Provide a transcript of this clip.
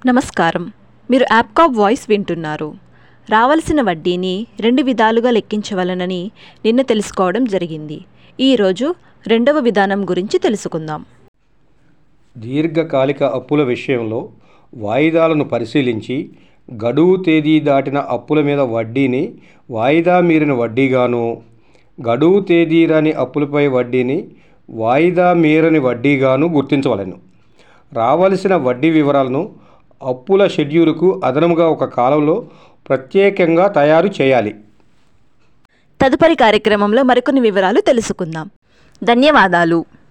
నమస్కారం. మీరు యాప్కాబ్ వాయిస్ వింటున్నారు. రావాల్సిన వడ్డీని 2 విధాలుగా లెక్కించవలెనని నిన్న తెలుసుకోవడం జరిగింది. ఈరోజు రెండవ విధానం గురించి తెలుసుకుందాం. దీర్ఘకాలిక అప్పుల విషయంలో వాయిదాలను పరిశీలించి గడువు తేదీ దాటిన అప్పుల మీద వడ్డీని వాయిదా మీరిన వడ్డీగాను, గడువు తేదీ రాని అప్పులపై వడ్డీని వాయిదా మీరని వడ్డీగాను గుర్తించవలెను. రావలసిన వడ్డీ వివరాలను అప్పుల షెడ్యూలుకు అదనముగా ఒక కాలంలో ప్రత్యేకంగా తయారు చేయాలి. తదుపరి కార్యక్రమంలో మరికొన్ని వివరాలు తెలుసుకుందాం. ధన్యవాదాలు.